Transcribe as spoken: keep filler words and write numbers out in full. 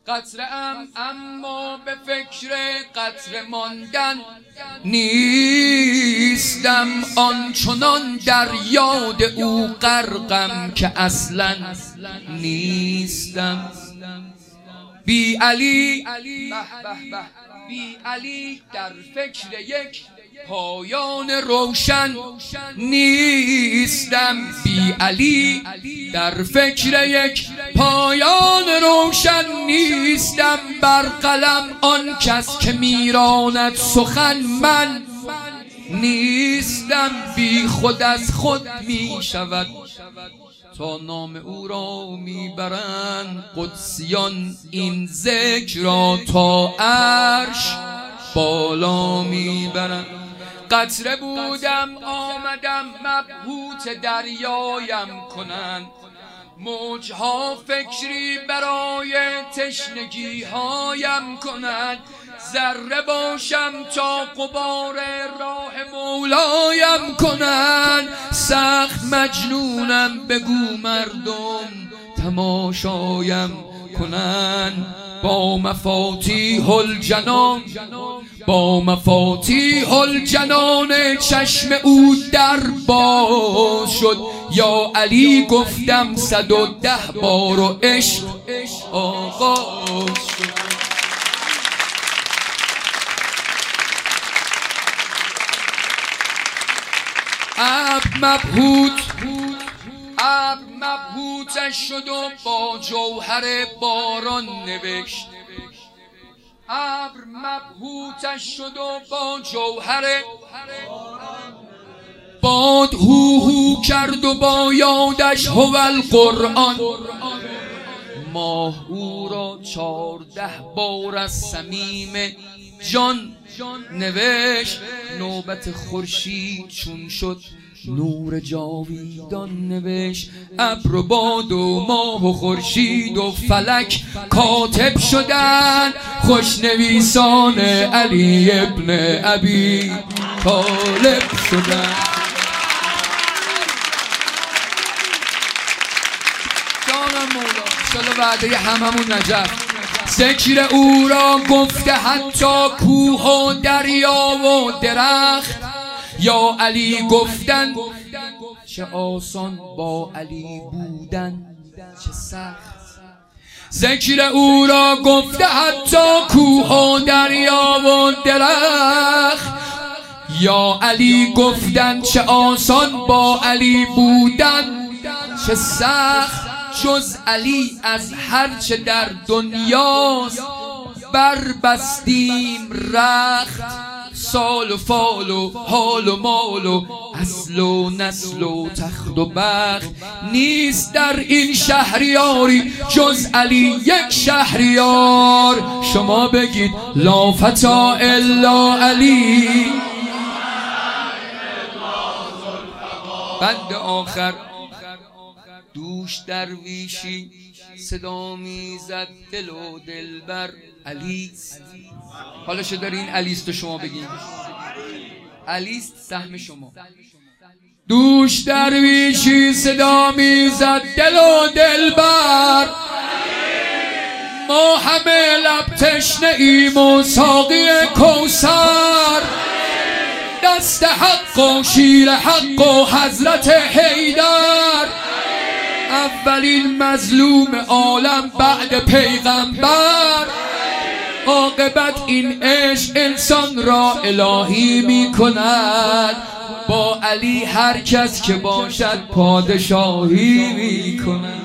قطره ام اما به فکر قطره ماندن نیستم، آنچنان در یاد او غرقم که اصلا نیستم. بی علی بی علی در فکر یک پایان روشن نیستم. بی علی در فکر یک پایان روشن نیستم. بر قلم آن کس که میراند سخن من نیستم. بی خود از خود می شود تا نام او را میبرند قدسیان، این ذکر را تا عرش بالا میبرند. قطره بودم آمدم مبهوت دریایم کنند، موجها فکری برای تشنگی هایم کنند. ذره باشم تا غبار راه مولایم کنند. سخت مجنونم بگو مردم تماشایم کنند. با مفاتیح الجنان با مفاتیح الجنان چشم او در باز شد. یا علی گفتم صد و ده بار و عشق آغاز شد. ابر مبهوت ابر مبهوتش شد و با جوهر باران نوشت. ابر مبهوتش شد و با جوهر باد هو هو کرد و با یادش هو القرآن. ماه او را چارده بار از صمیم جان نوشت. نوبت خورشید چون شد نور جاویدان نوشت. ابر و باد و ماه و خورشید و فلک کاتب شدن، خوشنویسان علی ابن ابی طالب شدن. جانم مولا انشالله وعده هممون نجف. ذکر او را گفته حتی کوه و دریا و درخت. یا علی گفتن چه آسان، با علی بودن چه سخت. ذکر او را گفته حتی کوه و دریا و درخت. یا علی گفتن چه آسان، با علی بودن چه سخت. جز علی از هرچه در دنیاست بربستیم رخت. سال و فال و حال و مال و اصل و نسل و تخت و بخت. نیست در این شهریاری جز علی یک شهریار. شما بگید لا فتا الا علی. بند آخر دوش درویشی صدا میزد دل و دلبر علیست. حالا شو دارین علیست و شما بگین علیست سهم شما. دوش درویشی صدا میزد دل و دلبر، ما همه لب تشنه ایم و ساقی کوثر. دست حق و شیر حق و حضرت حیدر، اولین مظلوم عالم بعد پیغمبر. عاقبت این عشق انسان را الهی می کند، با علی هر کس که باشد پادشاهی می کند.